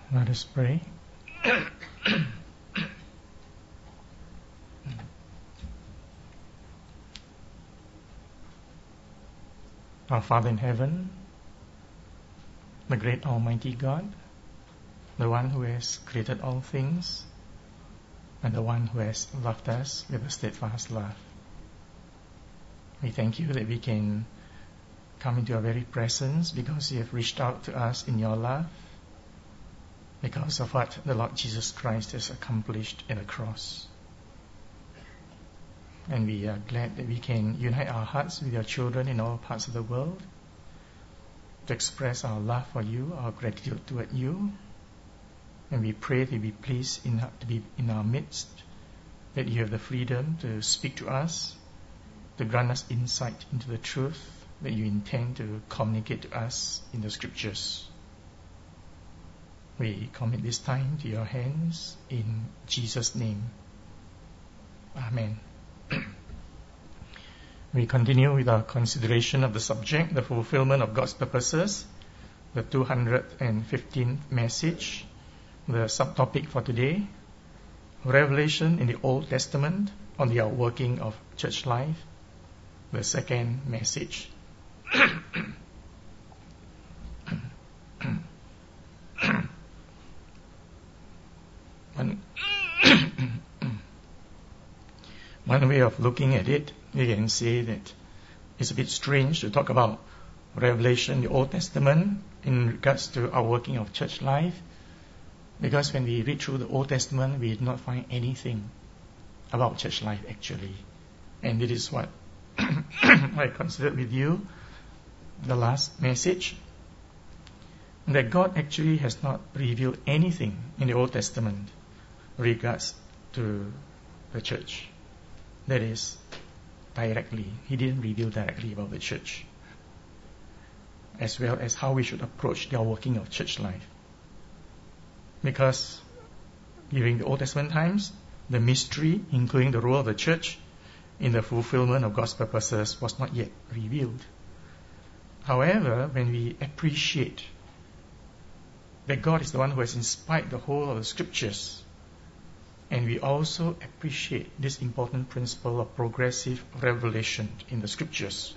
Let us pray. Our Father in heaven, the great Almighty God, the one who has created all things, and the one who has loved us with a steadfast love. We thank you that we can come into your very presence because you have reached out to us in your love, because of what the Lord Jesus Christ has accomplished at the cross. And we are glad that we can unite our hearts with your children in all parts of the world to express our love for you, our gratitude toward you. And we pray to be pleased to be in our midst, that you have the freedom to speak to us, to grant us insight into the truth that you intend to communicate to us in the Scriptures. We commit this time to your hands in Jesus' name. Amen. We continue with our consideration of the subject, the fulfillment of God's purposes, the 215th message. The subtopic for today, Revelation in the Old Testament on the outworking of church life, the second message. One way of looking at it, you can say that it's a bit strange to talk about Revelation in the Old Testament in regards to our working of church life, because when we read through the Old Testament, we did not find anything about church life actually. And it is what I considered with you the last message, that God actually has not revealed anything in the Old Testament regards to the church. That is, directly. He didn't reveal directly about the church, as well as how we should approach the working of church life. Because during the Old Testament times, the mystery, including the role of the church in the fulfillment of God's purposes, was not yet revealed. However, when we appreciate that God is the one who has inspired the whole of the Scriptures, and we also appreciate this important principle of progressive revelation in the Scriptures,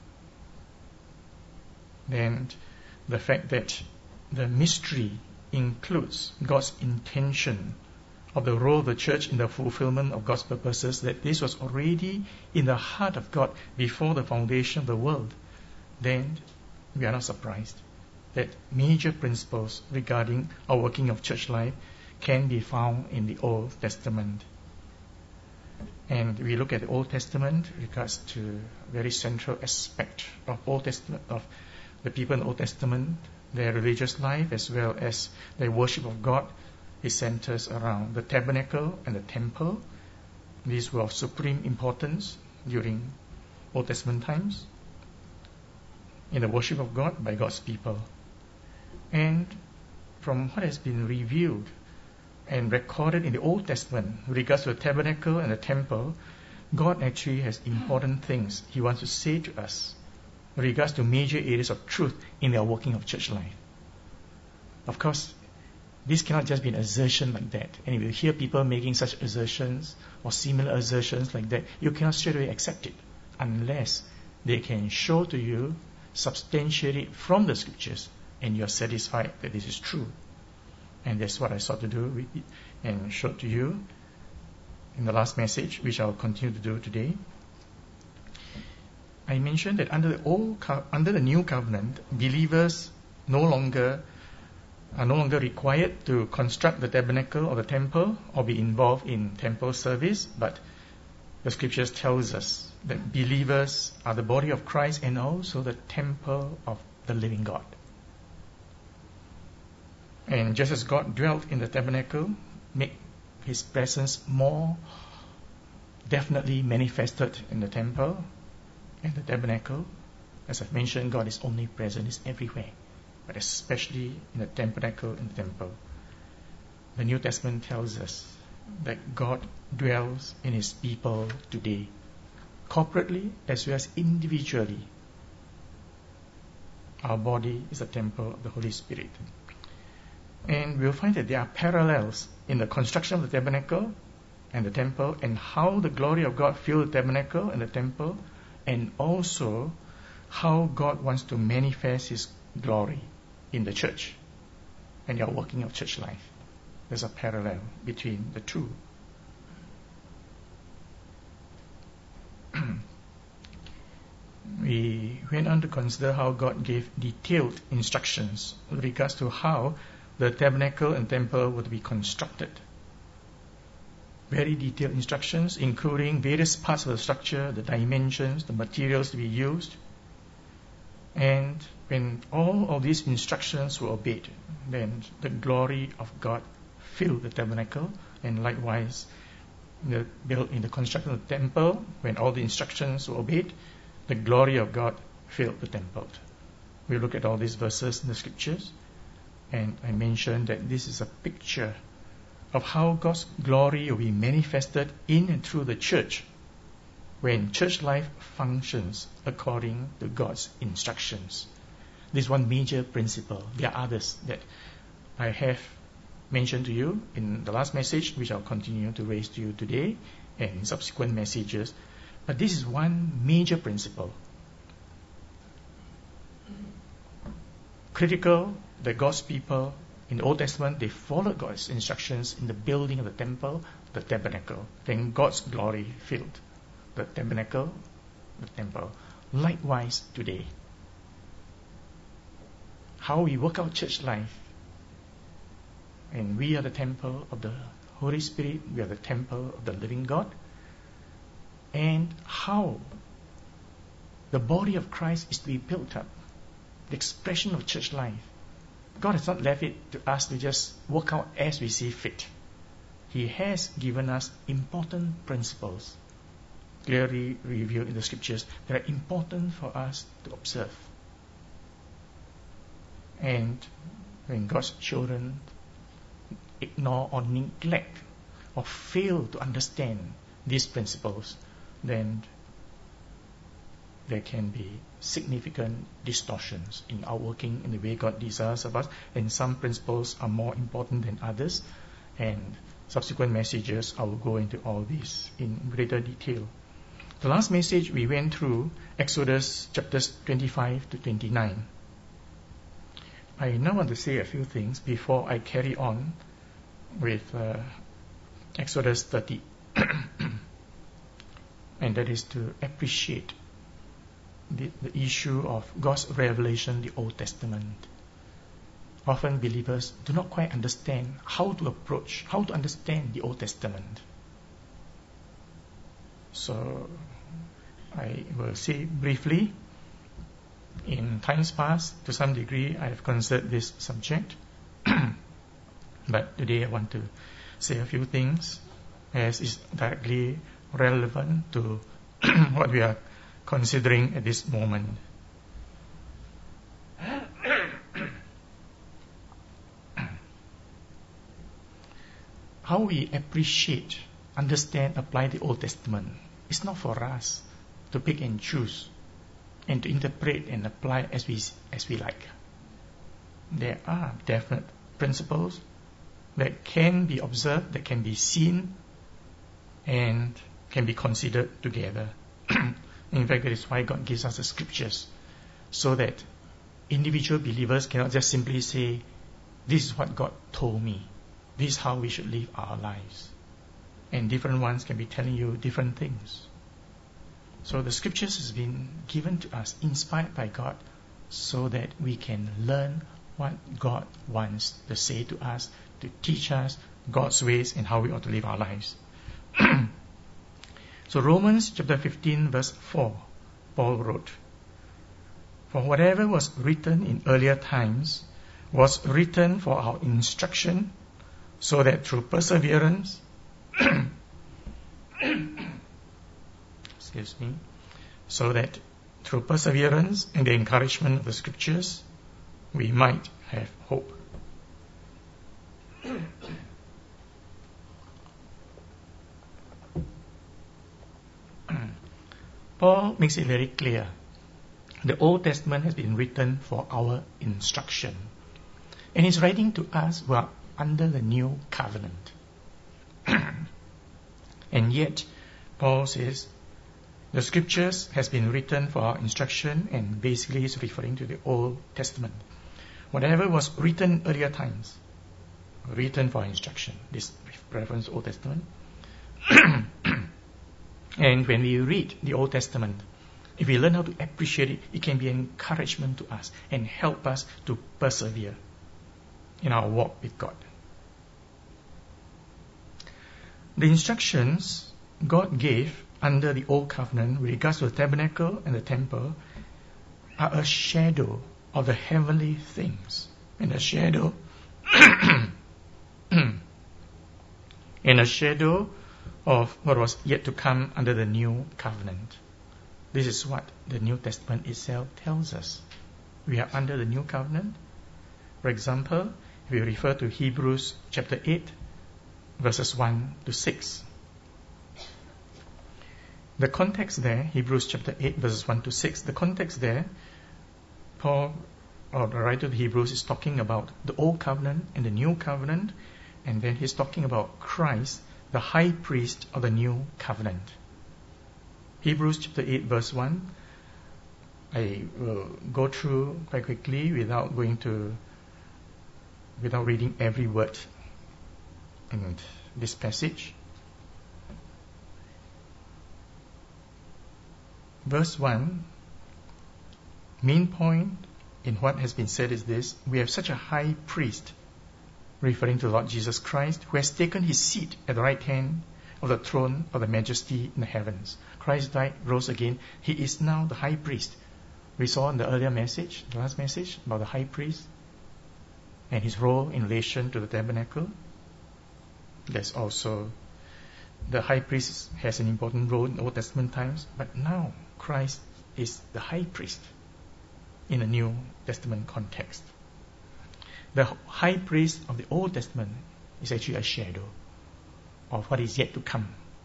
then the fact that the mystery includes God's intention of the role of the church in the fulfillment of God's purposes, that this was already in the heart of God before the foundation of the world, then we are not surprised that major principles regarding our working of church life can be found in the Old Testament. And we look at the Old Testament in regards to a very central aspect of Old Testament, of the people in the Old Testament, their religious life as well as their worship of God. It centers around the tabernacle and the temple. These were of supreme importance during Old Testament times in the worship of God by God's people. And from what has been revealed and recorded in the Old Testament with regards to the tabernacle and the temple, God actually has important things He wants to say to us with regards to major areas of truth in our working of church life. Of course, this cannot just be an assertion like that. And if you hear people making such assertions or similar assertions like that, you cannot straight away accept it unless they can show to you, substantiate it from the Scriptures, and you are satisfied that this is true. And that's what I sought to do with it and showed to you in the last message, which I'll continue to do today. I mentioned that under the new covenant, believers are no longer required to construct the tabernacle or the temple or be involved in temple service, but the Scriptures tells us that believers are the body of Christ and also the temple of the living God. And just as God dwelt in the tabernacle, make His presence more definitely manifested in the temple and the tabernacle. As I've mentioned, God is omnipresent, He's everywhere, but especially in the tabernacle and the temple. The New Testament tells us that God dwells in His people today, corporately as well as individually. Our body is a temple of the Holy Spirit. And we'll find that there are parallels in the construction of the tabernacle and the temple, and how the glory of God filled the tabernacle and the temple, and also how God wants to manifest His glory in the church and your working of church life. There's a parallel between the two. We went on to consider how God gave detailed instructions with regards to how the tabernacle and temple would be constructed. Very detailed instructions, including various parts of the structure, the dimensions, the materials to be used. And when all of these instructions were obeyed, then the glory of God filled the tabernacle, and likewise in the construction of the temple, when all the instructions were obeyed, the glory of God filled the temple. We look at all these verses in the scriptures, and I mentioned that this is a picture of how God's glory will be manifested in and through the church when church life functions according to God's instructions. This is one major principle. There are others that I have mentioned to you in the last message, which I'll continue to raise to you today and in subsequent messages. But this is one major principle. Critical that God's people in the Old Testament, they followed God's instructions in the building of the temple, the tabernacle. Then God's glory filled the tabernacle, the temple. Likewise today, how we work out church life, and we are the temple of the Holy Spirit, we are the temple of the living God, and how the body of Christ is to be built up, the expression of church life. God has not left it to us to just work out as we see fit. He has given us important principles, clearly revealed in the scriptures, that are important for us to observe. And when God's children ignore or neglect or fail to understand these principles, then there can be significant distortions in our working in the way God desires of us, and some principles are more important than others, and subsequent messages I will go into all this in greater detail. The last message we went through Exodus chapters 25 to 29. I now want to say a few things before I carry on with Exodus 30. And that is to appreciate the issue of God's revelation, the Old Testament. Often believers do not quite understand how to understand the Old Testament. So I will say briefly, in times past, to some degree, I have considered this subject. But today I want to say a few things as is directly relevant to what we are considering at this moment. How we appreciate, understand, apply the Old Testament is not for us to pick and choose and to interpret and apply as we like. There are definite principles that can be observed, that can be seen, and can be considered together. In fact, that is why God gives us the scriptures, so that individual believers cannot just simply say, this is what God told me, this is how we should live our lives. And different ones can be telling you different things. So the scriptures has been given to us, inspired by God, so that we can learn what God wants to say to us, to teach us God's ways and how we ought to live our lives. So Romans chapter 15 verse 4, Paul wrote, "For whatever was written in earlier times was written for our instruction, so that through perseverance and the encouragement of the scriptures, we might have hope." Paul makes it very clear. The Old Testament has been written for our instruction. And he's writing to us who are under the new covenant. And yet, Paul says, the scriptures has been written for our instruction, and basically he's referring to the Old Testament. Whatever was written earlier times, written for our instruction. This reference Old Testament. And when we read the Old Testament, if we learn how to appreciate it, it can be an encouragement to us and help us to persevere in our walk with God. The instructions God gave under the Old Covenant with regards to the tabernacle and the temple are a shadow of the heavenly things, and a shadow and a shadow of what was yet to come under the New Covenant. This is what the New Testament itself tells us. We are under the New Covenant. For example, if we refer to Hebrews chapter 8, verses 1 to 6. The context there, Hebrews chapter 8, verses 1 to 6, the context there, Paul, or the writer of the Hebrews, is talking about the Old Covenant and the New Covenant, and then he's talking about Christ, the high priest of the New Covenant. Hebrews chapter 8, verse 1, I will go through quite quickly without reading every word in this passage. Verse 1, main point in what has been said is this: we have such a high priest, referring to Lord Jesus Christ, who has taken his seat at the right hand of the throne of the majesty in the heavens. Christ died, rose again. He is now the high priest. We saw in the earlier message, the last message, about the high priest and his role in relation to the tabernacle. There's also the high priest has an important role in Old Testament times, but now Christ is the high priest in a New Testament context. The high priest of the Old Testament is actually a shadow of what is yet to come.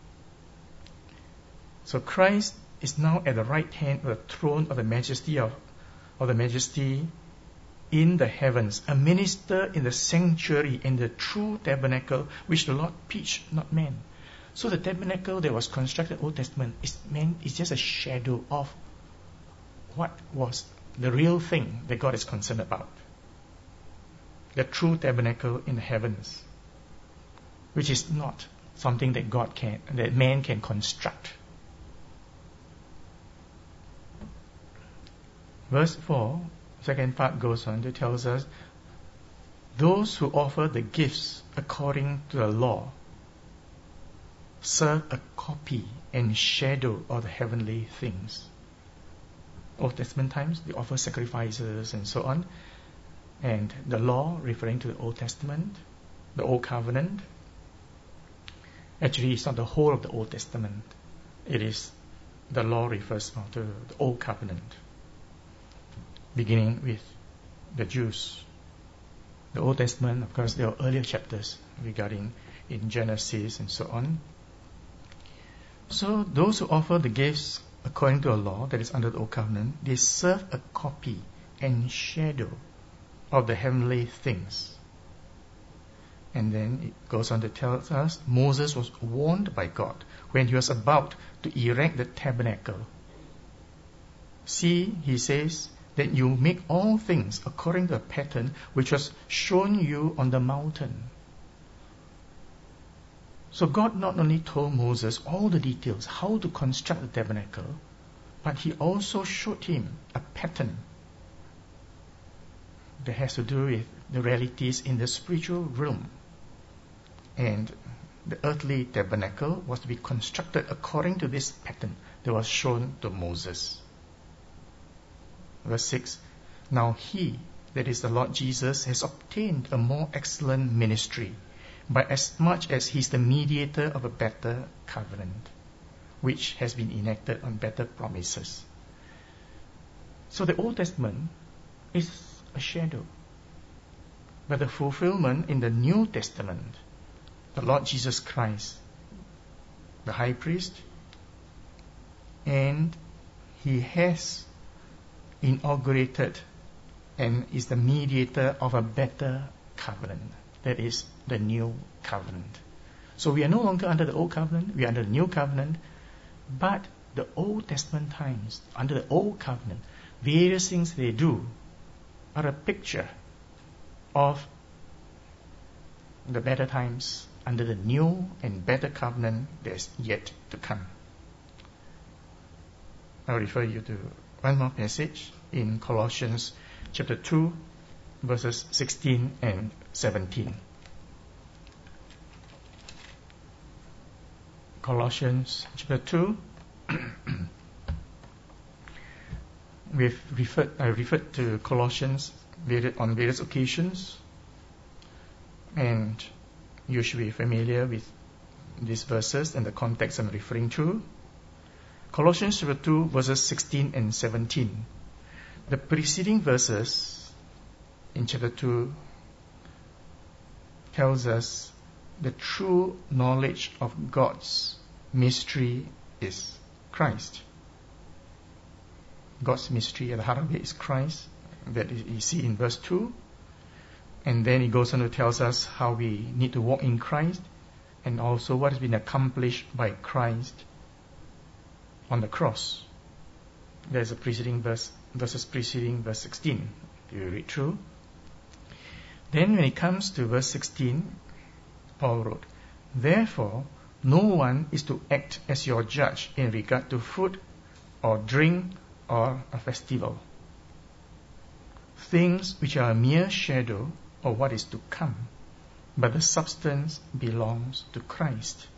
So Christ is now at the right hand of the throne of the majesty of the majesty in the heavens, a minister in the sanctuary, in the true tabernacle which the Lord pitched, not man. So the tabernacle that was constructed in the Old Testament is just a shadow of what was the real thing that God is concerned about. The true tabernacle in the heavens, which is not something that man can construct. Verse 4, second part goes on to tells us, those who offer the gifts according to the law serve a copy and shadow of the heavenly things. Old Testament times, they offer sacrifices and so on. And the law, referring to the Old Testament, the Old Covenant, actually it's not the whole of the Old Testament. It is, the law refers to the Old Covenant, beginning with the Jews. The Old Testament, of course, there are earlier chapters regarding in Genesis and so on. So those who offer the gifts according to a law that is under the Old Covenant, they serve a copy and shadow of the heavenly things. And then it goes on to tell us, Moses was warned by God when he was about to erect the tabernacle. See, he says, that you make all things according to a pattern which was shown you on the mountain. So God not only told Moses all the details, how to construct the tabernacle, but he also showed him a pattern that has to do with the realities in the spiritual realm. And the earthly tabernacle was to be constructed according to this pattern that was shown to Moses. Verse 6, now he, that is the Lord Jesus, has obtained a more excellent ministry, by as much as he is the mediator of a better covenant, which has been enacted on better promises. So the Old Testament is a shadow, but the fulfillment in the New Testament, the Lord Jesus Christ, the high priest, and he has inaugurated and is the mediator of a better covenant. That is the new covenant. So we are no longer under the old covenant, we are under the new covenant, but the Old Testament times, under the old covenant, various things they do are a picture of the better times under the new and better covenant that is yet to come. I'll refer you to one more passage in Colossians chapter 2, verses 16 and 17. Colossians chapter 2. I referred to Colossians on various occasions, and you should be familiar with these verses and the context I'm referring to. Colossians chapter 2, verses 16 and 17. The preceding verses in chapter 2 tells us the true knowledge of God's mystery is Christ. God's mystery at the heart of it is Christ. That you see in verse 2. And then he goes on to tell us how we need to walk in Christ, and also what has been accomplished by Christ on the cross. There's a preceding verses preceding verse 16. If you read through. Then when it comes to verse 16, Paul wrote, "Therefore, no one is to act as your judge in regard to food or drink or a festival, things which are a mere shadow of what is to come, but the substance belongs to Christ."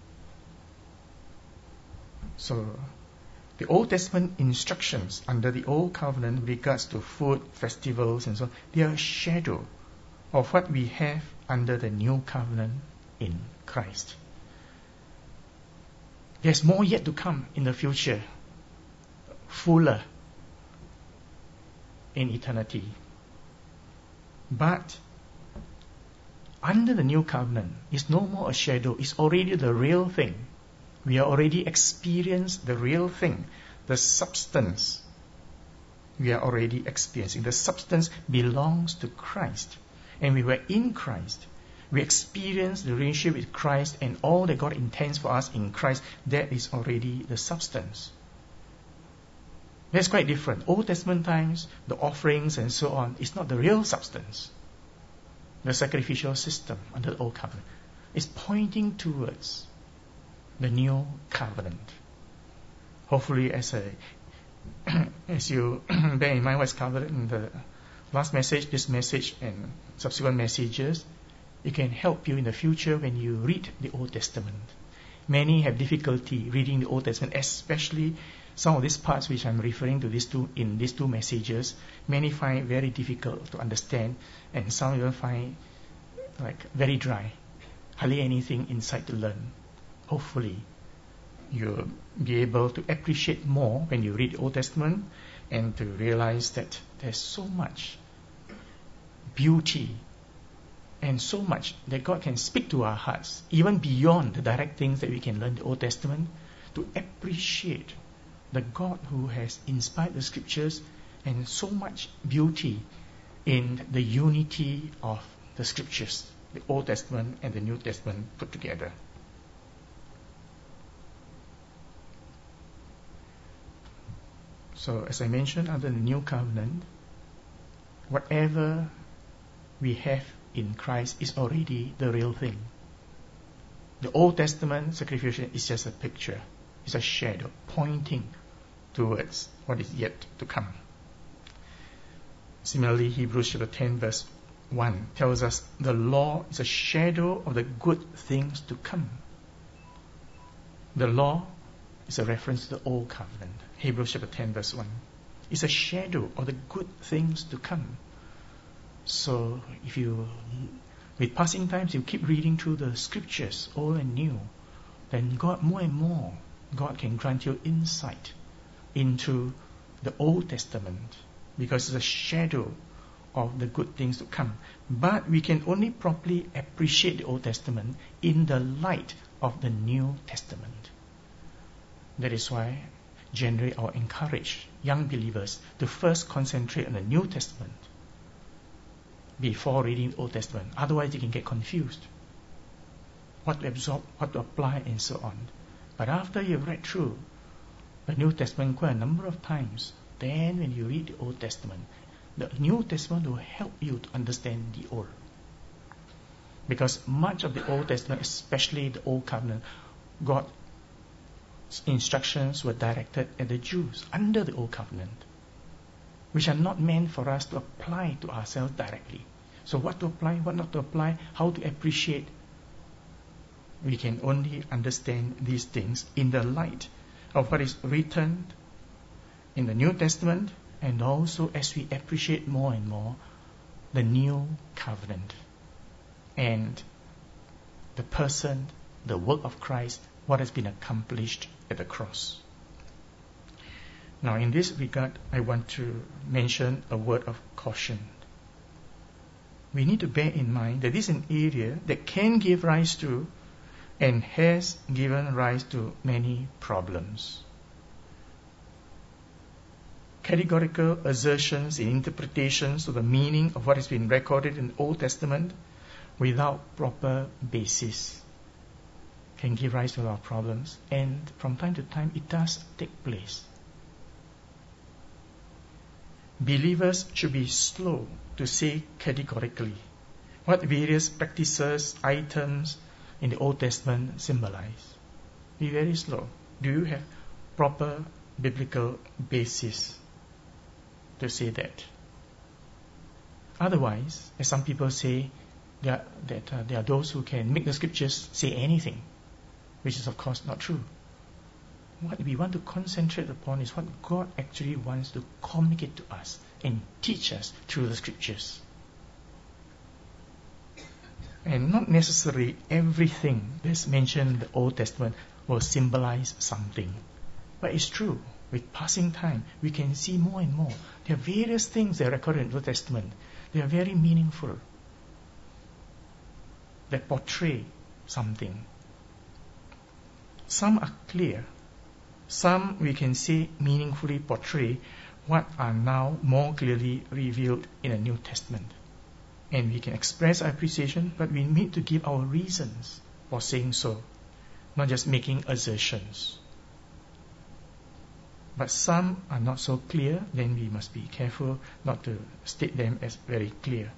So, the Old Testament instructions under the Old Covenant with regards to food, festivals and so on, they are a shadow of what we have under the New Covenant in Christ. There's more yet to come in the future, fuller in eternity. But under the New Covenant, it's no more a shadow, it's already the real thing. We are already experienced the real thing, the substance. We are already experiencing. The substance belongs to Christ. And we were in Christ. We experience the relationship with Christ and all that God intends for us in Christ. That is already the substance. That's quite different. Old Testament times, the offerings and so on, is not the real substance. The sacrificial system under the Old Covenant is pointing towards the New Covenant. Hopefully, as you bear in mind what's covered in the last message, this message and subsequent messages, it can help you in the future when you read the Old Testament. Many have difficulty reading the Old Testament, especially some of these parts which I'm referring to in these two messages. Many find it very difficult to understand, and some even find like very dry, hardly anything inside to learn. Hopefully, you'll be able to appreciate more when you read the Old Testament and to realize that there's so much beauty and so much that God can speak to our hearts, even beyond the direct things that we can learn in the Old Testament, to appreciate the God who has inspired the Scriptures and so much beauty in the unity of the Scriptures, the Old Testament and the New Testament put together. So, as I mentioned, under the New Covenant, whatever we have in Christ is already the real thing. The Old Testament sacrifice is just a picture, it's a shadow pointing towards what is yet to come. Similarly, Hebrews chapter 10 verse 1 tells us the law is a shadow of the good things to come. The law is a reference to the Old Covenant. Hebrews chapter 10 verse 1. It's a shadow of the good things to come. So if you, with passing times, you keep reading through the Scriptures, old and new, then God, more and more, God can grant you insight into the Old Testament, because it's a shadow of the good things to come. But we can only properly appreciate the Old Testament in the light of the New Testament. That is why generally I encourage young believers to first concentrate on the New Testament before reading the Old Testament. Otherwise, they can get confused. What to absorb, what to apply, and so on. But after you've read through the New Testament quite a number of times, then when you read the Old Testament, the New Testament will help you to understand the Old. Because much of the Old Testament, especially the Old Covenant, God's instructions were directed at the Jews under the Old Covenant, which are not meant for us to apply to ourselves directly. So what to apply, what not to apply, how to appreciate, we can only understand these things in the light of what is written in the New Testament, and also as we appreciate more and more the New Covenant and the person, the work of Christ, what has been accomplished at the cross. Now in this regard, I want to mention a word of caution. We need to bear in mind that this is an area that can give rise to and has given rise to many problems. Categorical assertions and interpretations of the meaning of what has been recorded in the Old Testament without proper basis can give rise to a lot of problems, and from time to time it does take place. Believers should be slow to say categorically what various practices, items in the Old Testament symbolize. Be very slow. Do you have proper biblical basis to say that? Otherwise, as some people say, there are those who can make the scriptures say anything, which is of course not true. What we want to concentrate upon is what God actually wants to communicate to us and teach us through the scriptures. And not necessarily everything that's mentioned in the Old Testament will symbolize something. But it's true, with passing time, we can see more and more. There are various things that are recorded in the Old Testament. They are very meaningful, that portray something. Some are clear. Some we can say meaningfully portray what are now more clearly revealed in the New Testament. And we can express our appreciation, but we need to give our reasons for saying so, not just making assertions. But some are not so clear, then we must be careful not to state them as very clear.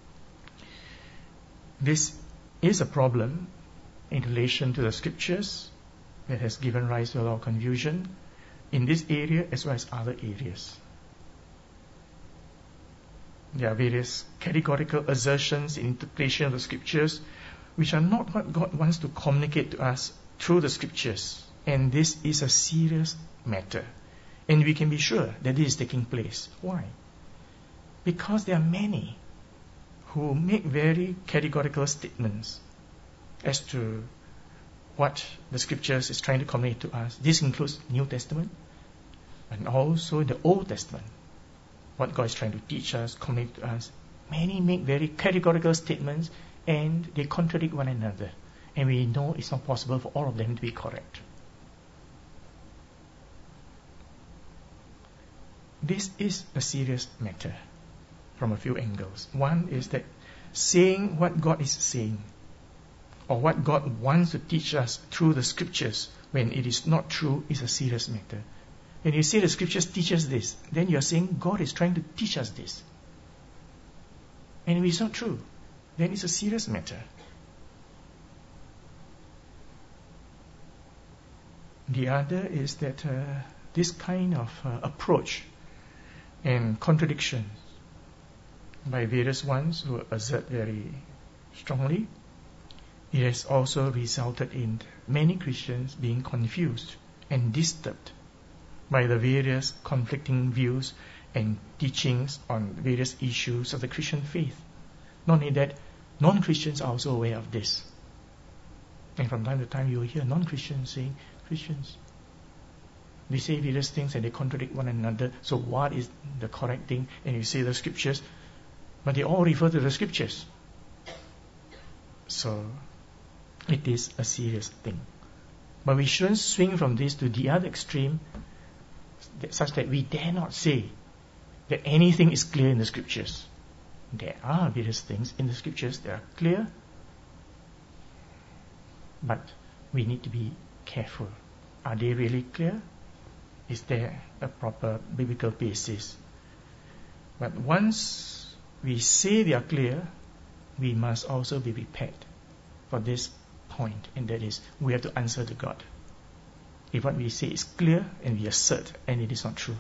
This is a problem in relation to the scriptures that has given rise to a lot of confusion in this area as well as other areas. There are various categorical assertions in interpretation of the scriptures which are not what God wants to communicate to us through the scriptures. And this is a serious matter. And we can be sure that this is taking place. Why? Because there are many who make very categorical statements as to what the scriptures is trying to communicate to us. This includes New Testament and also the Old Testament. What God is trying to teach us, communicate to us. Many make very categorical statements and they contradict one another. And we know it's not possible for all of them to be correct. This is a serious matter from a few angles. One is that saying what God is saying, or what God wants to teach us through the scriptures when it is not true, is a serious matter. When you say the scriptures teach us this, then you are saying God is trying to teach us this. And if it's not true, then it's a serious matter. The other is that this kind of approach and contradictions by various ones who assert very strongly, it has also resulted in many Christians being confused and disturbed by the various conflicting views and teachings on various issues of the Christian faith. Not only that, non-Christians are also aware of this. And from time to time you will hear non-Christians saying, Christians, they say various things and they contradict one another, so what is the correct thing? And you say the scriptures, but they all refer to the scriptures. So it is a serious thing. But we shouldn't swing from this to the other extreme, such that we dare not say that anything is clear in the scriptures. There are various things in the scriptures that are clear, but we need to be careful. Are they really clear? Is there a proper biblical basis? But once we say they are clear, we must also be prepared for this point, and that is, we have to answer to God. If what we say is clear and we assert and it is not true.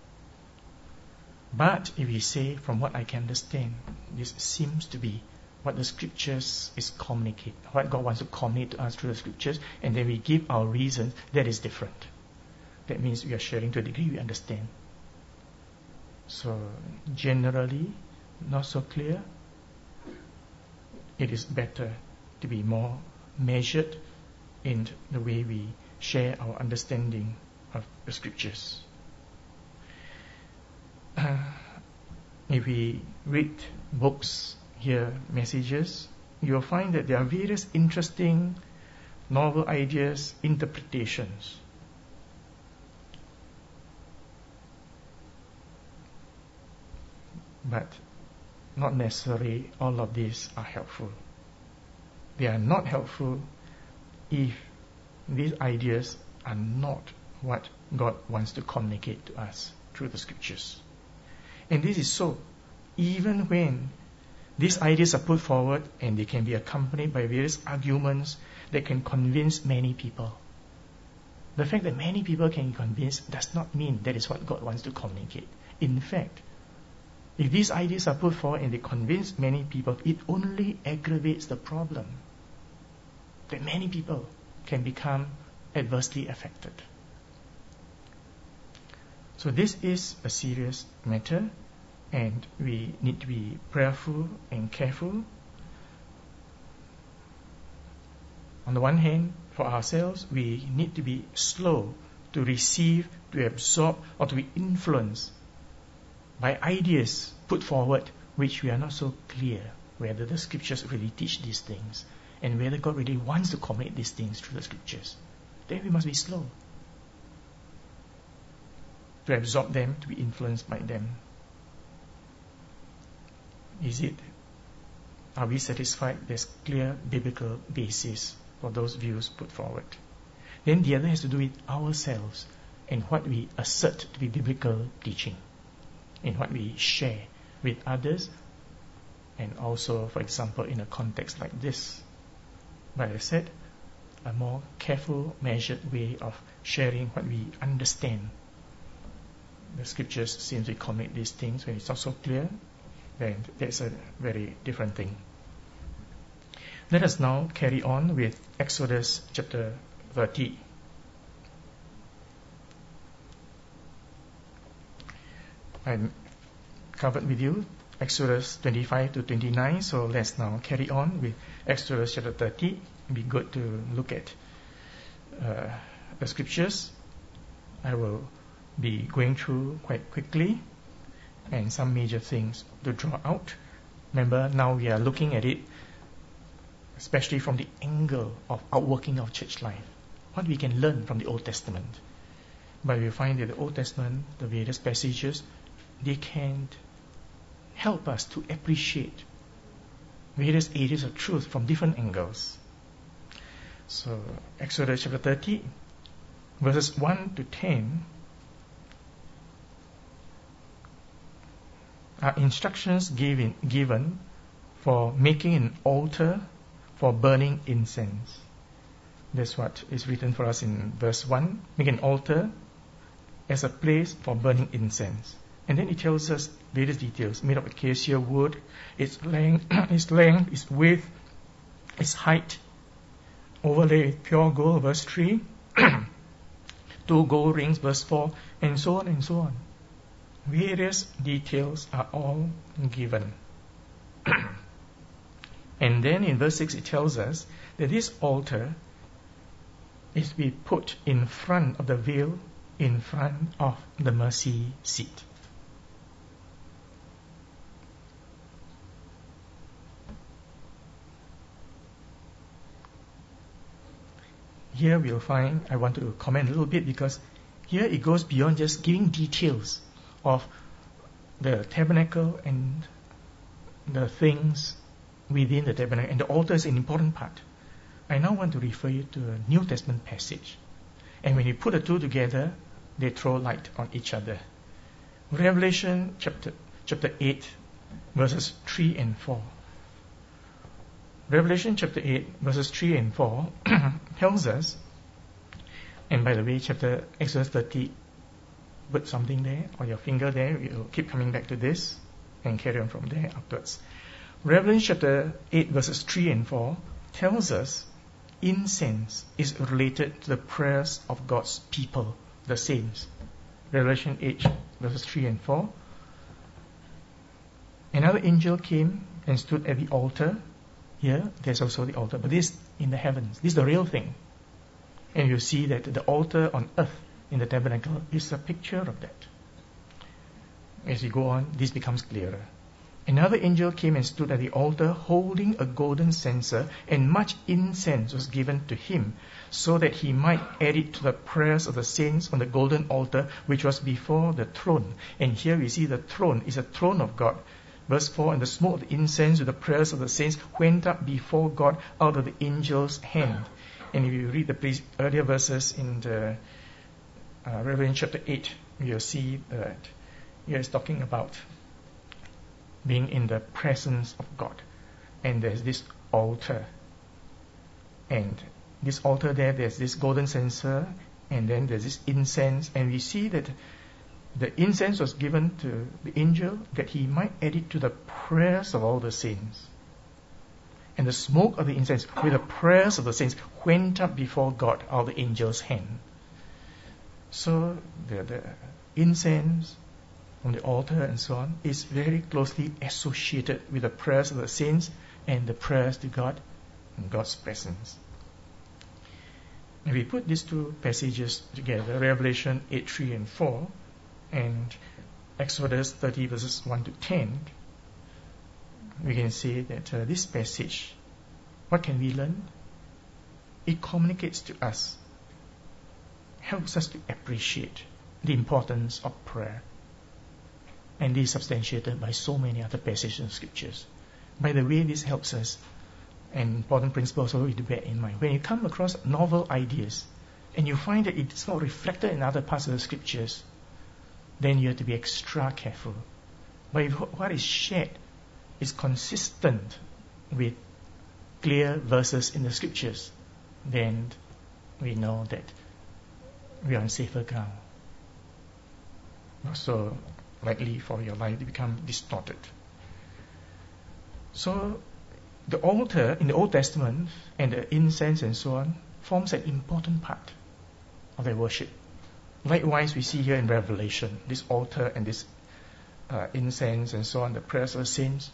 But if we say, from what I can understand, this seems to be what the scriptures is communicate, what God wants to communicate to us through the scriptures, and then we give our reasons, that is different. That means we are sharing to a degree we understand. So generally, not so clear. It is better to be more measured in the way we share our understanding of the scriptures. If we read books, hear messages, you will find that there are various interesting, novel ideas, interpretations. But not necessarily all of these are helpful. They are not helpful if these ideas are not what God wants to communicate to us through the scriptures. And this is so, even when these ideas are put forward and they can be accompanied by various arguments that can convince many people. The fact that many people can be convinced does not mean that is what God wants to communicate. In fact, if these ideas are put forward and they convince many people, it only aggravates the problem that many people can become adversely affected. So this is a serious matter, and we need to be prayerful and careful. On the one hand, for ourselves, we need to be slow to receive, to absorb, or to be influenced by ideas put forward which we are not so clear whether the scriptures really teach these things and whether God really wants to communicate these things through the scriptures. Then we must be slow to absorb them, to be influenced by them. Are we satisfied there's clear biblical basis for those views put forward? Then the other has to do with ourselves and what we assert to be biblical teaching, and what we share with others, and also, for example, in a context like this. But as I said, a more careful, measured way of sharing what we understand. The scriptures seem to commit these things. When it's not so clear, then that's a very different thing. Let us now carry on with Exodus chapter 30. I covered with you Exodus 25 to 29, so let's now carry on with Exodus chapter 30. It'd be good to look at the scriptures. I will be going through quite quickly, and some major things to draw out. Remember, now we are looking at it especially from the angle of outworking of church life, what we can learn from the Old Testament. But we find that the Old Testament, the various passages, they can help us to appreciate various areas of truth from different angles. So, Exodus chapter 30, verses 1 to 10 are instructions given for making an altar for burning incense. That's what is written for us in verse 1. Make an altar as a place for burning incense. And then it tells us various details. Made of acacia wood, its length, its width, its height, overlaid with pure gold, verse 3. 2 gold rings, verse 4, and so on and so on. Various details are all given. And then in verse 6 it tells us that this altar is to be put in front of the veil, in front of the mercy seat. Here we'll find, I want to comment a little bit, because here it goes beyond just giving details of the tabernacle and the things within the tabernacle, and the altar is an important part. I now want to refer you to a New Testament passage. And when you put the two together, they throw light on each other. Revelation chapter 8, verses 3 and 4. Revelation chapter 8, verses 3 and 4 tells us, and by the way, Exodus 30, put something there, or your finger there, we'll keep coming back to this, and carry on from there afterwards. Revelation chapter 8, verses 3 and 4 tells us incense is related to the prayers of God's people, the saints. Revelation 8, verses 3 and 4. Another angel came and stood at the altar. Here, there's also the altar, but this in the heavens. This is the real thing. And you see that the altar on earth in the tabernacle is a picture of that. As you go on, this becomes clearer. Another angel came and stood at the altar holding a golden censer, and much incense was given to him, so that he might add it to the prayers of the saints on the golden altar which was before the throne. And here we see the throne is a throne of God. Verse 4, and the smoke of the incense with the prayers of the saints went up before God out of the angel's hand. And if you read the earlier verses in the Revelation chapter 8, you'll see that here is talking about being in the presence of God. And there's this altar. And this altar there's this golden censer, and then there's this incense. And we see that the incense was given to the angel that he might add it to the prayers of all the saints. And the smoke of the incense with the prayers of the saints went up before God out of the angel's hand. So the incense on the altar and so on is very closely associated with the prayers of the saints and the prayers to God in God's presence. And we put these two passages together, Revelation 8, 3 and 4, and Exodus 30 verses 1 to 10, we can see that this passage, what can we learn? It communicates to us, helps us to appreciate the importance of prayer. And this is substantiated by so many other passages in Scriptures. By the way, this helps us, an important principle also to bear in mind. When you come across novel ideas, and you find that it's not reflected in other parts of the Scriptures, then you have to be extra careful. But if what is shared is consistent with clear verses in the Scriptures, then we know that we are on safer ground. Not so likely for your life to become distorted. So the altar in the Old Testament and the incense and so on forms an important part of their worship. Likewise, we see here in Revelation, this altar and this incense and so on, the prayers of the saints.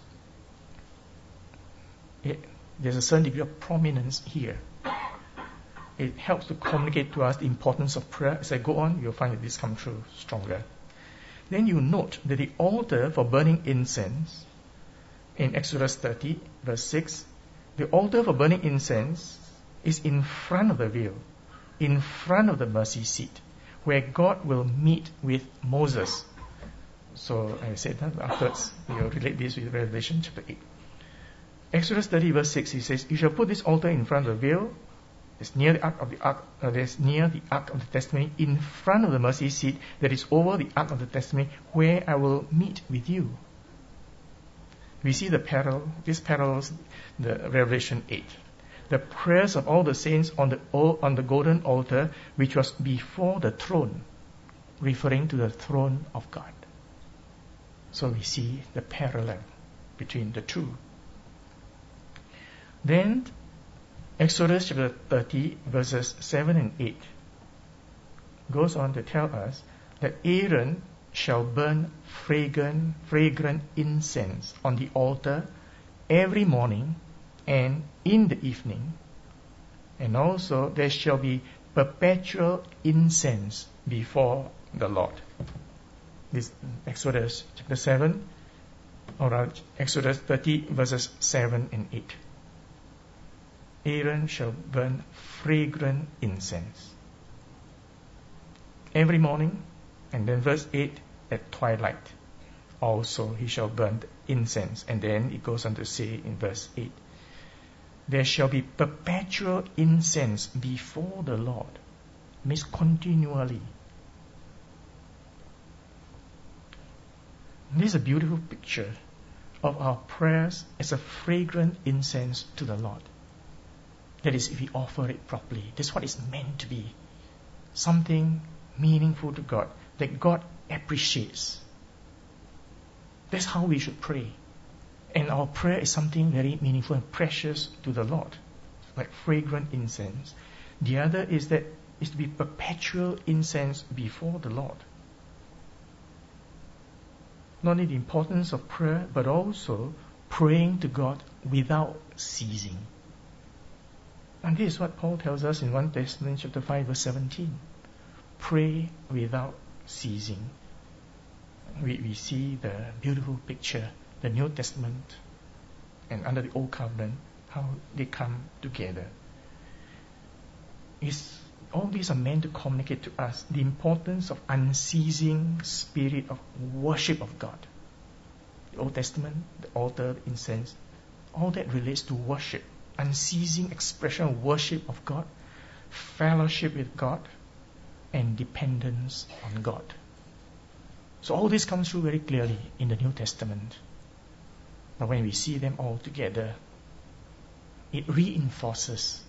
There's a certain degree of prominence here. It helps to communicate to us the importance of prayer. As I go on, you'll find that this comes through stronger. Then you note that the altar for burning incense, in Exodus 30, verse 6, the altar for burning incense is in front of the veil, in front of the mercy seat, where God will meet with Moses. So I said that afterwards, we'll relate this with Revelation chapter 8. Exodus 30 verse 6, he says, you shall put this altar in front of the veil, it's near the ark of the testimony, in front of the mercy seat that is over the ark of the testimony, where I will meet with you. We see this parallels the Revelation 8. The prayers of all the saints on the golden altar, which was before the throne, referring to the throne of God. So we see the parallel between the two. Then Exodus chapter 30 verses 7 and 8 goes on to tell us that Aaron shall burn fragrant incense on the altar every morning and in the evening, and also there shall be perpetual incense before the Lord. This Exodus chapter 7, or Exodus 30 verses 7 and 8. Aaron shall burn fragrant incense every morning, and then verse 8, at twilight also he shall burn the incense. And then it goes on to say in verse 8, there shall be perpetual incense before the Lord. Means continually. This is a beautiful picture of our prayers as a fragrant incense to the Lord. That is, if we offer it properly. That's what it's meant to be. Something meaningful to God, that God appreciates. That's how we should pray. And our prayer is something very meaningful and precious to the Lord, like fragrant incense. The other is that is to be perpetual incense before the Lord. Not only the importance of prayer, but also praying to God without ceasing. And this is what Paul tells us in 1 Thessalonians chapter 5, verse 17. Pray without ceasing. We see the beautiful picture, the New Testament and under the Old Covenant, how they come together. All these are meant to communicate to us the importance of unceasing spirit of worship of God. The Old Testament, the altar, the incense, all that relates to worship. Unceasing expression of worship of God, fellowship with God, and dependence on God. So all this comes through very clearly in the New Testament. But when we see them all together, it reinforces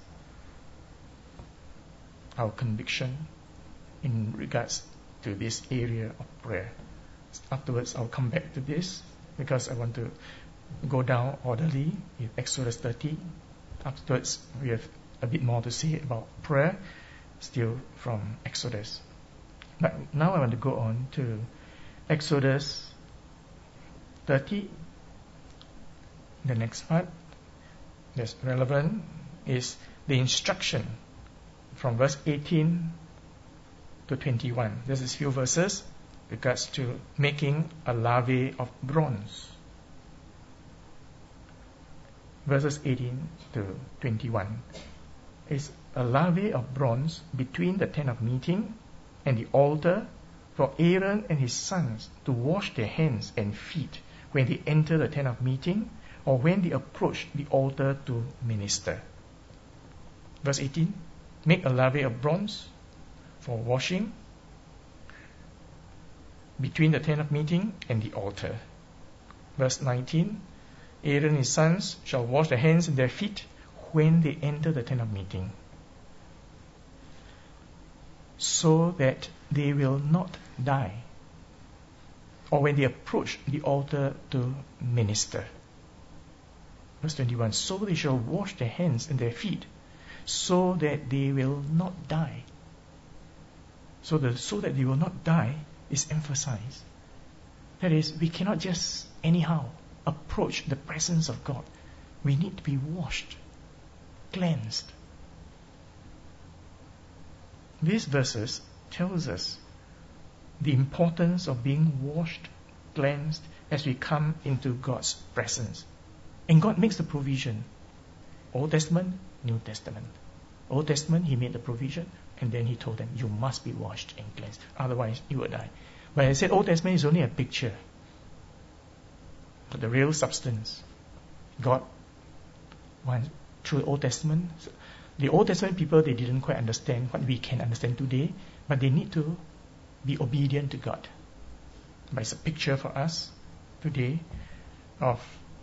our conviction in regards to this area of prayer. Afterwards, I'll come back to this because I want to go down orderly with Exodus 30. Afterwards, we have a bit more to say about prayer, still from Exodus. But now I want to go on to Exodus 30. The next part that's relevant is the instruction from verse 18 to 21. This is few verses regards to making a laver of bronze. Verses 18 to 21 is a laver of bronze between the tent of meeting and the altar for Aaron and his sons to wash their hands and feet when they enter the tent of meeting or when they approach the altar to minister. Verse 18, make a laver of bronze for washing between the tent of meeting and the altar. Verse 19, Aaron and his sons shall wash their hands and their feet when they enter the tent of meeting, so that they will not die, or when they approach the altar to minister. Verse 21, so they shall wash their hands and their feet, so that they will not die. So that they will not die is emphasized. That is, we cannot just anyhow approach the presence of God. We need to be washed, cleansed. These verses tells us the importance of being washed, cleansed as we come into God's presence. And God makes the provision. Old Testament, New Testament. Old Testament, He made the provision, and then He told them, you must be washed and cleansed, otherwise you will die. But I said Old Testament is only a picture. But the real substance, God wants through the Old Testament. The Old Testament people, they didn't quite understand what we can understand today, but they need to be obedient to God. But it's a picture for us today of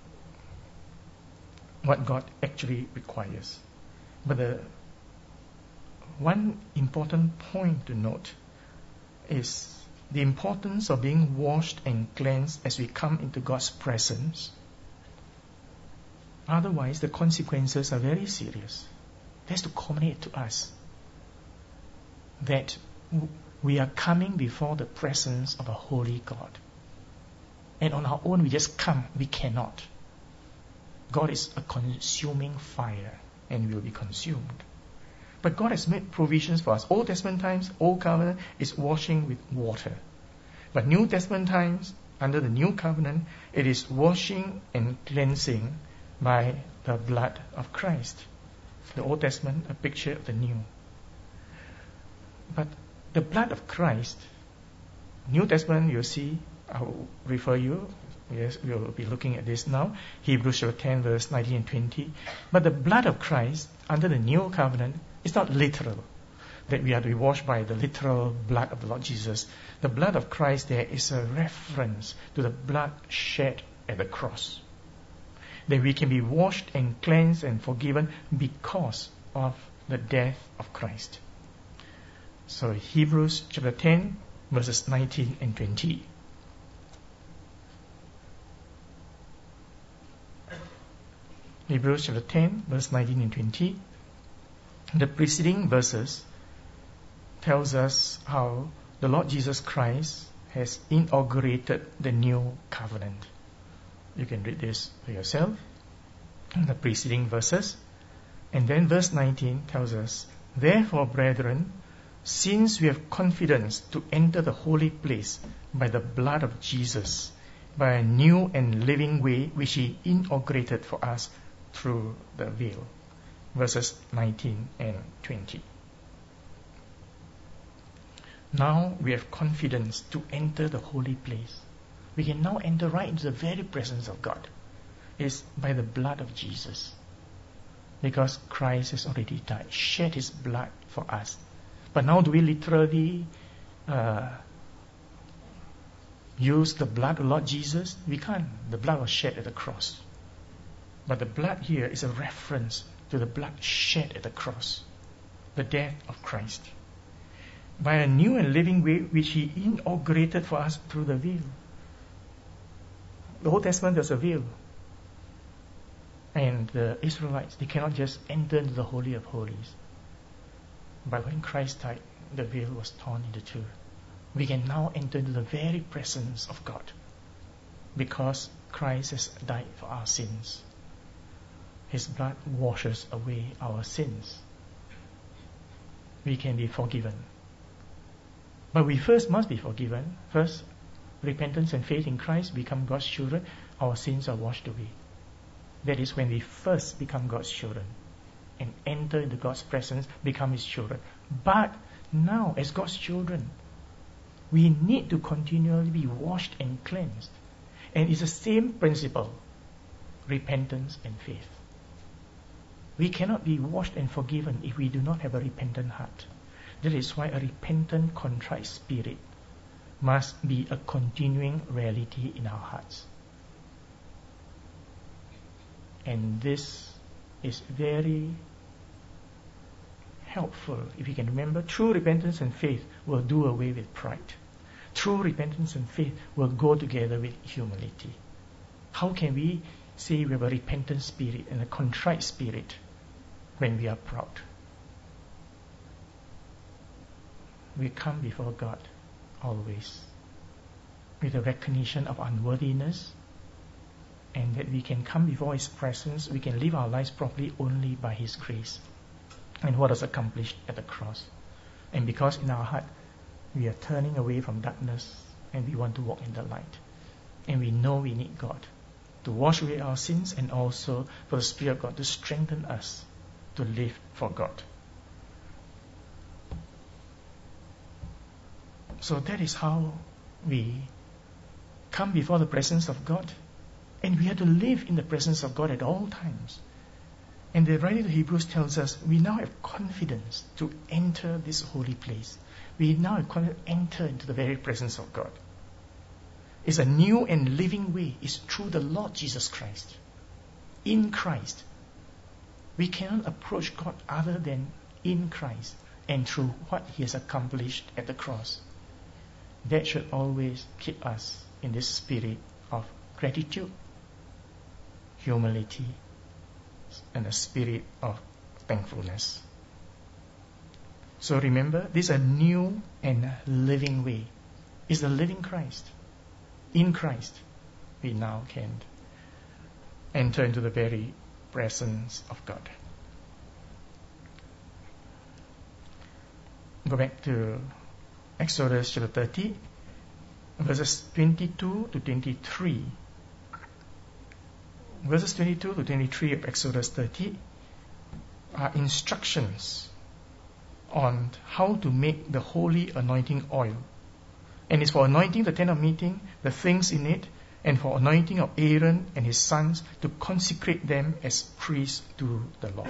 what God actually requires. But the one important point to note is the importance of being washed and cleansed as we come into God's presence. Otherwise, the consequences are very serious. That's to communicate to us that we are coming before the presence of a holy God. And on our own, we just come. We cannot. God is a consuming fire, and we will be consumed. But God has made provisions for us. Old Testament times, Old Covenant is washing with water. But New Testament times, under the New Covenant, it is washing and cleansing by the blood of Christ. The Old Testament, a picture of the New. But the blood of Christ, New Testament, you'll see, I will refer you Yes, we will be looking at this now. Hebrews chapter 10, verse 19 and 20. But the blood of Christ under the new covenant is not literal, that we are to be washed by the literal blood of the Lord Jesus. The blood of Christ there is a reference to the blood shed at the cross. That we can be washed and cleansed and forgiven because of the death of Christ. So Hebrews chapter 10, verses 19 and 20. Hebrews chapter 10, verse 19 and 20. The preceding verses tells us how the Lord Jesus Christ has inaugurated the new covenant. You can read this for yourself in the preceding verses. And then verse 19 tells us, Therefore, brethren, since we have confidence to enter the holy place by the blood of Jesus, by a new and living way which He inaugurated for us through the veil. Verses 19 and 20. Now we have confidence to enter the holy place. We can now enter right into the very presence of God. It's by the blood of Jesus. Because Christ has already died, shed His blood for us. But now do we literally use the blood of Lord Jesus? We can't. The blood was shed at the cross. But the blood here is a reference to the blood shed at the cross, the death of Christ, by a new and living way which He inaugurated for us through the veil. The Old Testament there's a veil. And the Israelites, they cannot just enter into the Holy of Holies. But when Christ died, the veil was torn into two. We can now enter into the very presence of God because Christ has died for our sins. His blood washes away our sins. We can be forgiven. But we first must be forgiven. First, repentance and faith in Christ, become God's children. Our sins are washed away. That is when we first become God's children and enter into God's presence, become His children. But now, as God's children, we need to continually be washed and cleansed. And it's the same principle, repentance and faith. We cannot be washed and forgiven if we do not have a repentant heart. That is why a repentant, contrite spirit must be a continuing reality in our hearts. And this is very helpful. If you can remember, true repentance and faith will do away with pride. True repentance and faith will go together with humility. How can we say we have a repentant spirit and a contrite spirit when we are proud? We come before God always with a recognition of unworthiness, and that we can come before His presence, we can live our lives properly only by His grace and what is accomplished at the cross. And because in our heart we are turning away from darkness and we want to walk in the light, and we know we need God to wash away our sins, and also for the Spirit of God to strengthen us to live for God. So that is how we come before the presence of God. And we have to live in the presence of God at all times. And the writer of Hebrews tells us we now have confidence to enter this holy place. We now have confidence to enter into the very presence of God. It's a new and living way. It's through the Lord Jesus Christ. In Christ. We cannot approach God other than in Christ and through what He has accomplished at the cross. That should always keep us in this spirit of gratitude, humility, and a spirit of thankfulness. So remember, this is a new and living way. It's the living Christ. In Christ, we now can enter into the very presence of God. Go back to Exodus chapter 30, verses 22 to 23. Verses 22 to 23 of Exodus 30 are instructions on how to make the holy anointing oil. And it's for anointing the tent of meeting, the things in it, and for anointing of Aaron and his sons to consecrate them as priests to the Lord.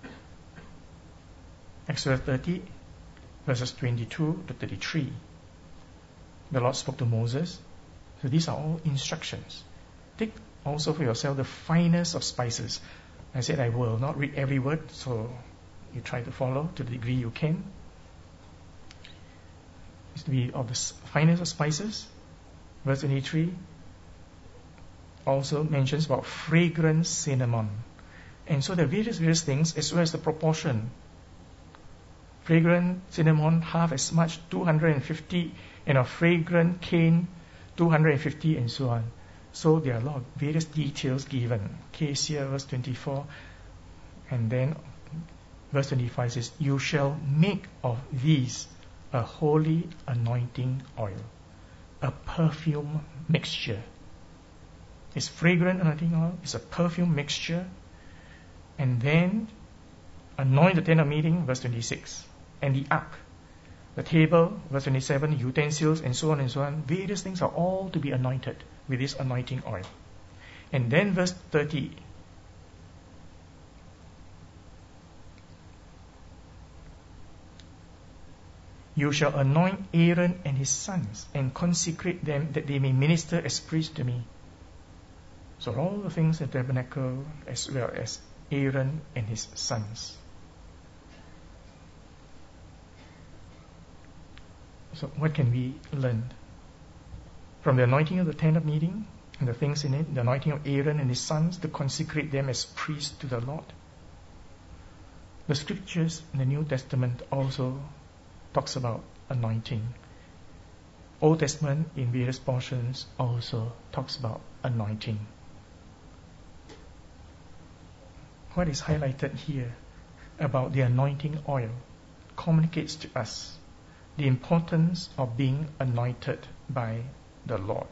Exodus 30, verses 22 to 33. The Lord spoke to Moses. So these are all instructions. Take also for yourself the finest of spices. I said I will not read every word, so you try to follow to the degree you can. It's to be of the finest of spices. Verse 23 also mentions about fragrant cinnamon. And so there are various things as well as the proportion. Fragrant cinnamon, half as much, 250, and a fragrant cane, 250, and so on. So there are a lot of various details given. Cassia, verse 24, and then verse 25 says, "You shall make of these a holy anointing oil, a perfume mixture." It's fragrant anointing oil, it's a perfume mixture, and then anoint the tent of meeting, verse 26, and the ark, the table, verse 27, utensils, and so on and so on. Various things are all to be anointed with this anointing oil. And then verse 30, "You shall anoint Aaron and his sons and consecrate them that they may minister as priests to me." So all the things in the tabernacle as well as Aaron and his sons. So what can we learn from the anointing of the tent of meeting and the things in it, the anointing of Aaron and his sons to consecrate them as priests to the Lord? The scriptures in the New Testament also talks about anointing. Old Testament in various portions also talks about anointing. What is highlighted here about the anointing oil communicates to us the importance of being anointed by the Lord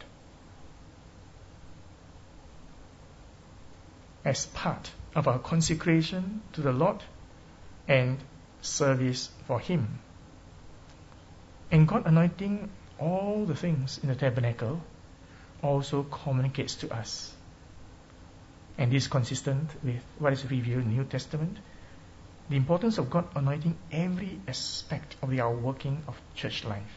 as part of our consecration to the Lord and service for Him. And God anointing all the things in the tabernacle also communicates to us. And this is consistent with what is revealed in the New Testament. The importance of God anointing every aspect of the outworking of church life.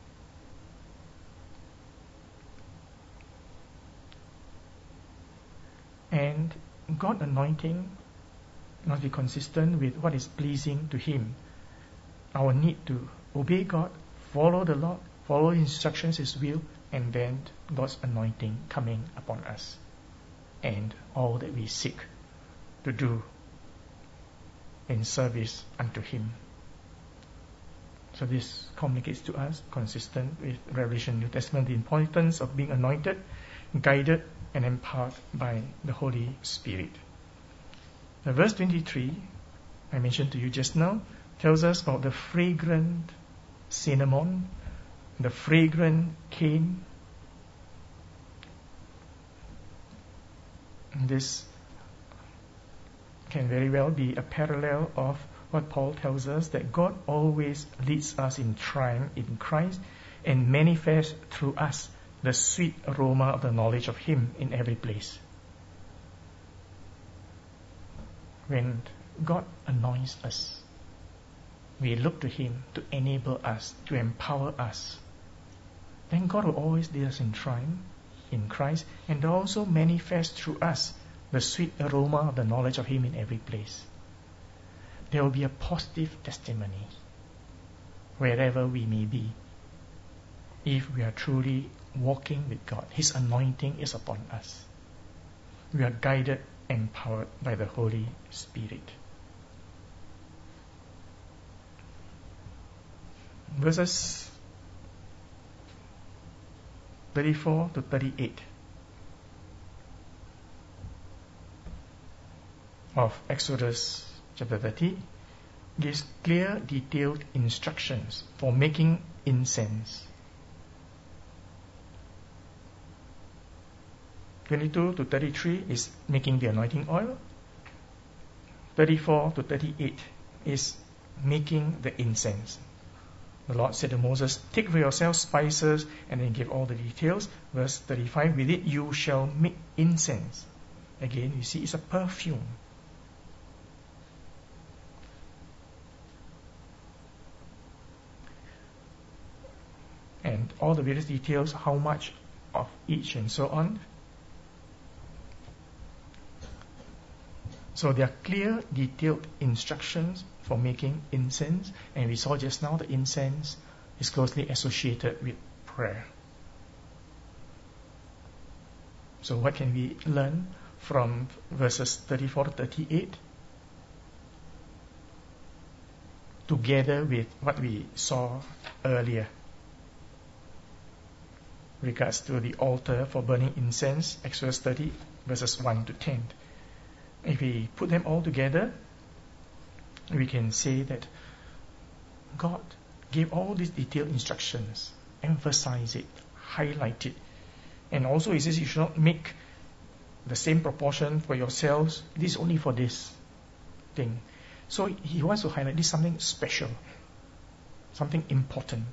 And God anointing must be consistent with what is pleasing to Him. Our need to obey God, follow the Lord, follow His instructions, His will, and then God's anointing coming upon us. And all that we seek to do in service unto Him. So this communicates to us, consistent with Revelation New Testament, the importance of being anointed, guided, and empowered by the Holy Spirit. Now, verse 23, I mentioned to you just now, tells us about the fragrant cinnamon, the fragrant cane. This can very well be a parallel of what Paul tells us, that God always leads us in triumph in Christ and manifests through us the sweet aroma of the knowledge of Him in every place. When God anoints us, we look to Him to enable us, to empower us. Then God will always lead us in triumph in Christ and also manifest through us the sweet aroma of the knowledge of Him in every place. There will be a positive testimony wherever we may be, if we are truly walking with God. His anointing is upon us. We are guided, empowered by the Holy Spirit. Verses 34 to 38 of Exodus chapter 30 gives clear, detailed instructions for making incense. 22 to 33 is making the anointing oil. 34 to 38 is making the incense. The Lord said to Moses, take for yourself spices, and then give all the details. Verse 35, with it you shall make incense. Again, you see, it's a perfume. And all the various details, how much of each and so on. So there are clear, detailed instructions for making incense, and we saw just now the incense is closely associated with prayer. So what can we learn from verses 34 to 38? Together with what we saw earlier, regards to the altar for burning incense, Exodus 30, verses 1 to 10. If we put them all together, we can say that God gave all these detailed instructions, emphasize it, highlight it, and also He says you should not make the same proportion for yourselves. This is only for this thing. So He wants to highlight this something special, something important.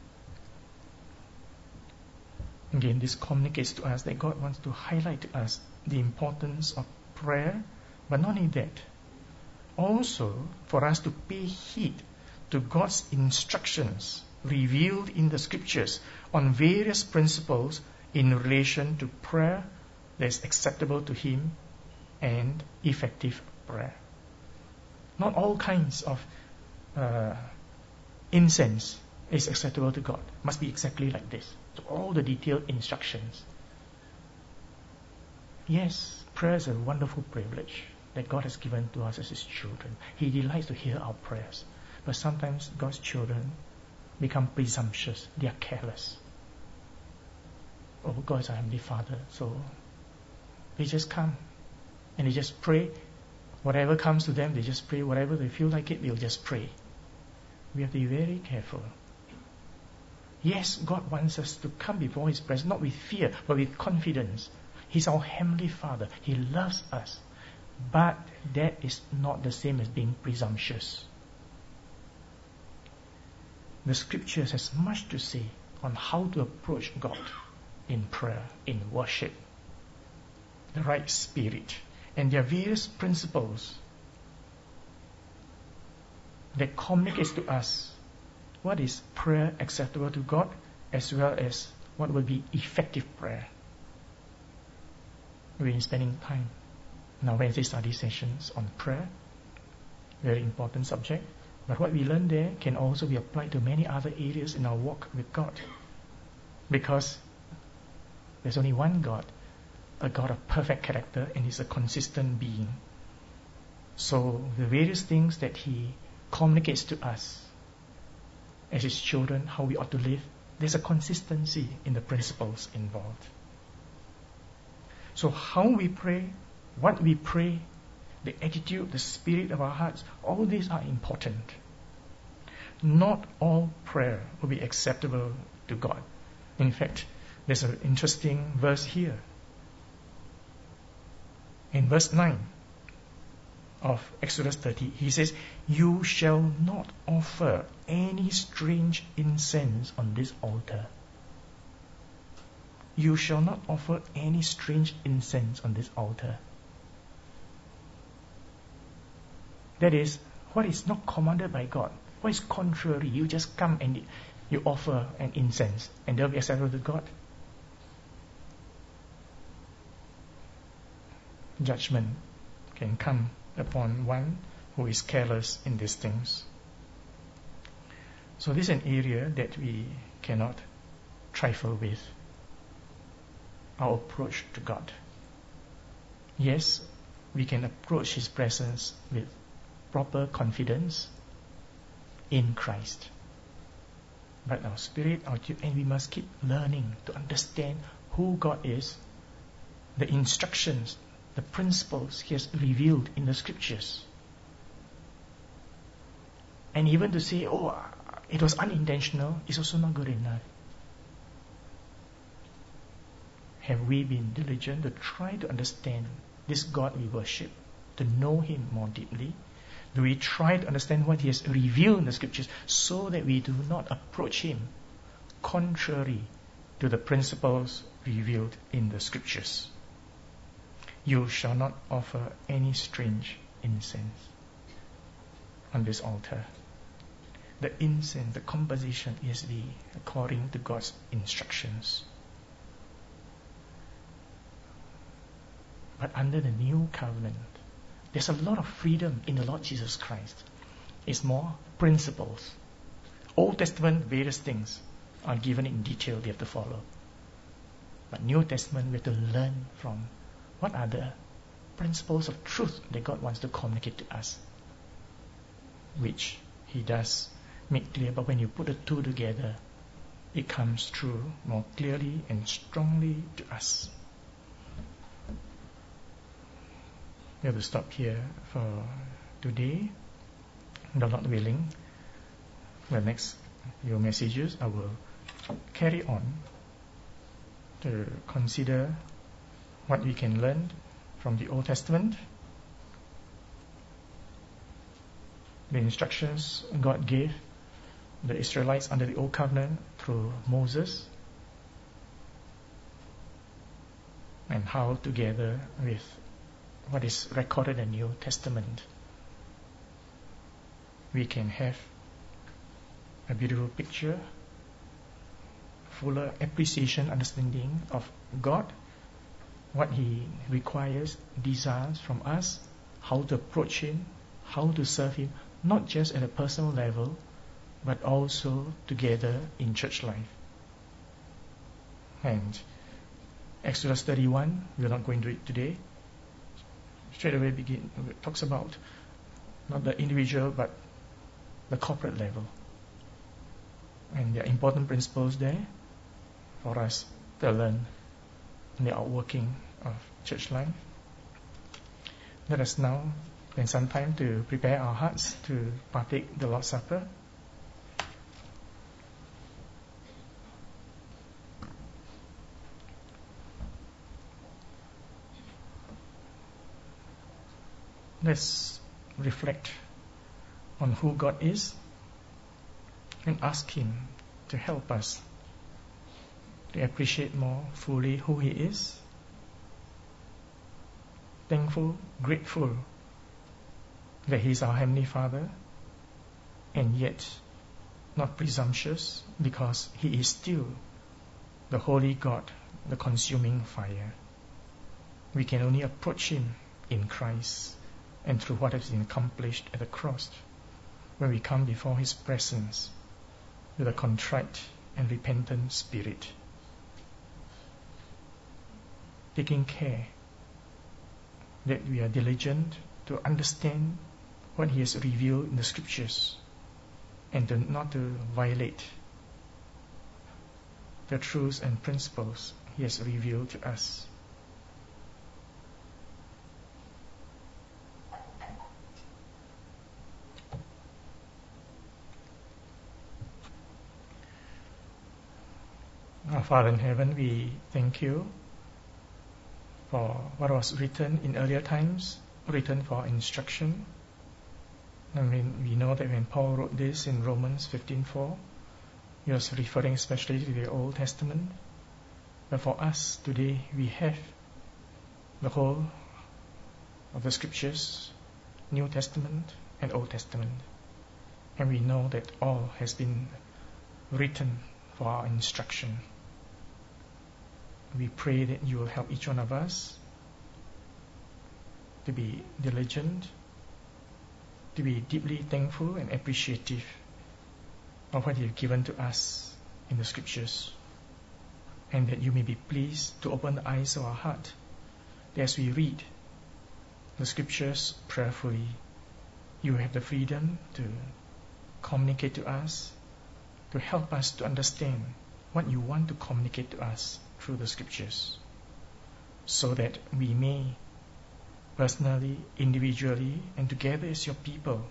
Again, this communicates to us that God wants to highlight to us the importance of prayer, but not only that, also for us to pay heed to God's instructions revealed in the scriptures on various principles in relation to prayer that is acceptable to Him and effective prayer. Not all kinds of incense is acceptable to God. Must be exactly like this. So all the detailed instructions. Yes, prayer is a wonderful privilege that God has given to us as His children. He delights to hear our prayers. But sometimes God's children become presumptuous. They are careless. Oh, God is our Heavenly Father. So they just come and they just pray. Whatever comes to them, they just pray. Whatever they feel like it, they'll just pray. We have to be very careful. Yes, God wants us to come before His presence, not with fear, but with confidence. He's our Heavenly Father. He loves us. But that is not the same as being presumptuous. The scriptures has much to say on how to approach God in prayer, in worship, the right spirit. And there are various principles that communicates to us what is prayer acceptable to God, as well as what will be effective prayer. We've been spending time in our Wednesday study sessions on prayer, very important subject. But what we learn there can also be applied to many other areas in our walk with God. Because there's only one God, a God of perfect character, and He's a consistent being. So the various things that He communicates to us as His children, how we ought to live, there's a consistency in the principles involved. So how we pray, what we pray, the attitude, the spirit of our hearts, all these are important. Not all prayer will be acceptable to God. In fact, there's an interesting verse here. In verse 9 of Exodus 30, He says, you shall not offer any strange incense on this altar. You shall not offer any strange incense on this altar. That is, what is not commanded by God, what is contrary, you just come and you offer an incense, and they'll be acceptable to God. Judgment can come upon one who is careless in these things. So this is an area that we cannot trifle with. Our approach to God. Yes, we can approach His presence with proper confidence in Christ. But our spirit, and we must keep learning to understand who God is, the instructions, the principles He has revealed in the scriptures. And even to say, oh, it was unintentional, is also not good enough. Have we been diligent to try to understand this God we worship, to know Him more deeply, Do we try to understand what He has revealed in the Scriptures so that we do not approach Him contrary to the principles revealed in the Scriptures? You shall not offer any strange incense on this altar. The incense, the composition is according to God's instructions. But under the new covenant, there's a lot of freedom in the Lord Jesus Christ. It's more principles. Old Testament, various things are given in detail they have to follow. But New Testament, we have to learn from what are the principles of truth that God wants to communicate to us, which He does make clear. But when you put the two together, it comes through more clearly and strongly to us. We have to stop here for today. The Lord willing, the next few messages I will carry on to consider what we can learn from the Old Testament, the instructions God gave the Israelites under the Old Covenant through Moses, and how together with what is recorded in the New Testament we can have a beautiful picture, fuller appreciation, understanding of God, what He requires, desires from us, how to approach Him, how to serve Him, not just at a personal level, but also together in church life. And Exodus 31, we're not going to read today. Straight away it talks about not the individual but the corporate level. And there are important principles there for us to learn in the outworking of church life. Let us now spend some time to prepare our hearts to partake the Lord's Supper. Let's reflect on who God is and ask Him to help us to appreciate more fully who He is. Thankful, grateful that He is our Heavenly Father, and yet not presumptuous because He is still the Holy God, the consuming fire. We can only approach Him in Christ and through what has been accomplished at the cross, when we come before His presence with a contrite and repentant spirit, taking care that we are diligent to understand what He has revealed in the Scriptures and not to violate the truths and principles He has revealed to us. Our Father in heaven, we thank You for what was written in earlier times, written for instruction. And we know that when Paul wrote this in Romans 15:4, he was referring especially to the Old Testament. But for us today, we have the whole of the Scriptures, New Testament and Old Testament. And we know that all has been written for our instruction. We pray that You will help each one of us to be diligent, to be deeply thankful and appreciative of what You've given to us in the Scriptures, and that You may be pleased to open the eyes of our heart that as we read the Scriptures prayerfully, You have the freedom to communicate to us, to help us to understand what You want to communicate to us through the Scriptures, so that we may personally, individually, and together as Your people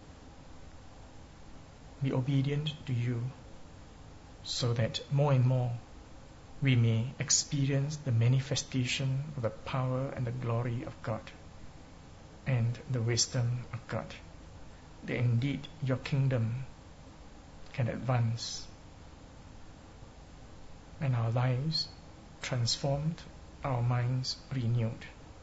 be obedient to You, so that more and more we may experience the manifestation of the power and the glory of God and the wisdom of God that indeed your kingdom can advance and our lives transformed, our minds renewed.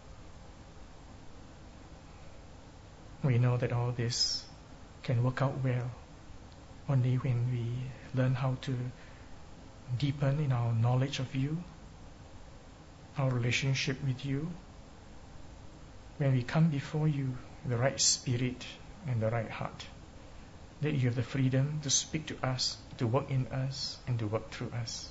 We know that all this can work out well only when we learn how to deepen in our knowledge of you, our relationship with you, when we come before you with the right spirit and the right heart, that you have the freedom to speak to us, to work in us, and to work through us.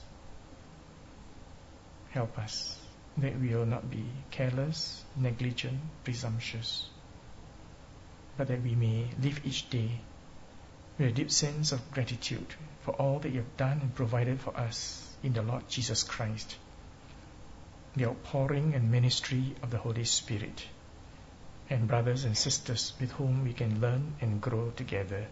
Help us that we will not be careless, negligent, presumptuous, but that we may live each day with a deep sense of gratitude for all that you have done and provided for us in the Lord Jesus Christ, the outpouring and ministry of the Holy Spirit, and brothers and sisters with whom we can learn and grow together.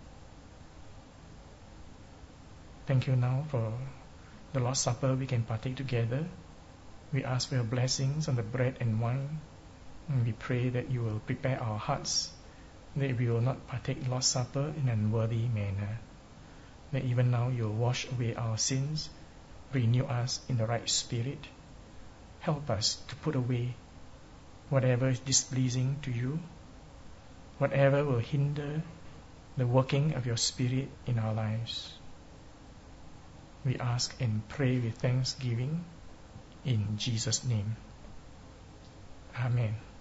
Thank you now for the Lord's Supper we can partake together. We ask for your blessings on the bread and wine, and we pray that you will prepare our hearts, that we will not partake Lord's Supper in an unworthy manner, that even now you will wash away our sins, renew us in the right spirit. Help us to put away whatever is displeasing to you, whatever will hinder the working of your Spirit in our lives. We ask and pray with thanksgiving in Jesus' name. Amen.